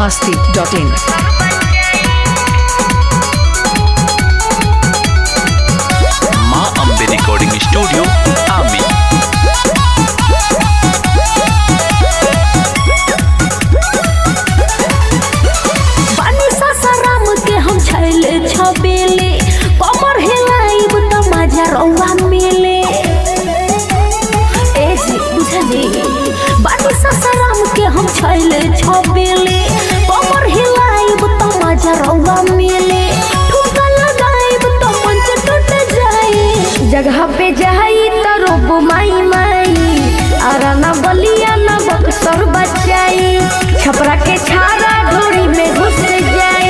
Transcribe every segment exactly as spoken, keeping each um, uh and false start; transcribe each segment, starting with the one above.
मस्ती dot इन। माँ Ambe recording studio आमी। बानी सासाराम के हम छैले छबेले, कमर हिलाइब त मजा रौआ मिले। ए जी बुझली, बानी सासाराम के हम छैले छबेले, कमर हिलाइब त मजा रौआ मिले। ठुमका लगाइब त मंच टूट जाई, जगह पे जाई त रोब माई माई। आरा ना बलिया ना बक्सर बचाई, छपरा के छारा ढोरी में घुस जाई।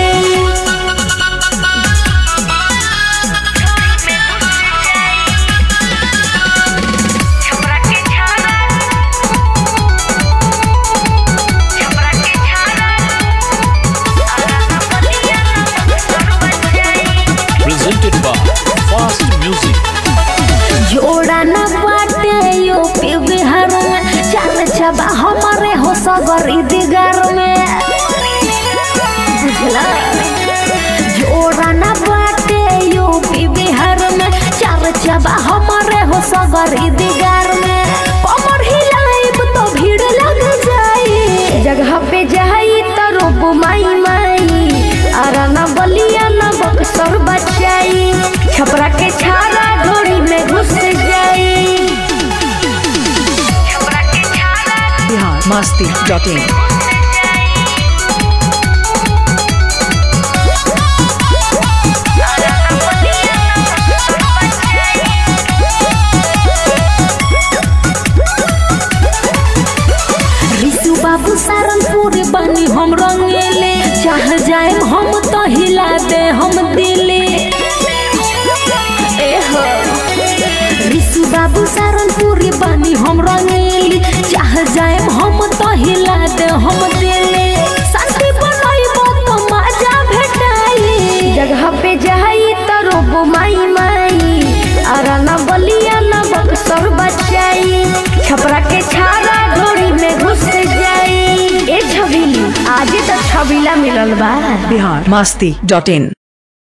Presented by Fast Music। जोड़ा न बाटे यूपी बिहार में, चाल छबा हमारे हो सगरी दिगार में। बुझला, जोड़ा न बाटे यूपी बिहार में, चाल छबा हमारे हो सगरी दिगार में। कमर हिलाइब तो भीड़ लग जाई, जगह पे जाई तो रोब माई माई। आरा न बलिया न बक्सर बचाई, छपरा के छारा ढोरी में घुस जाई। बिहार मस्ती डॉट इन। रिसु बाबू सारनपुर बनी हम रंगेले, चाह जाए हम तो हिला दे हम दिले। ए हो रिसु बाबू सारनपुर बनी हम रंगेली, चाह जाए हम तो हिला दे हम दिले। शांति बनाइब तो मजा भेटाई, जगह पे जाई तो रोब माई माई। आरा ना बलिया ना बक्सर बचाई, छपरा के छारा ढोरी में घुस जाई। ए छबीली आजे तो छबीला मिलल बा। बिहार मस्ती डॉट इन।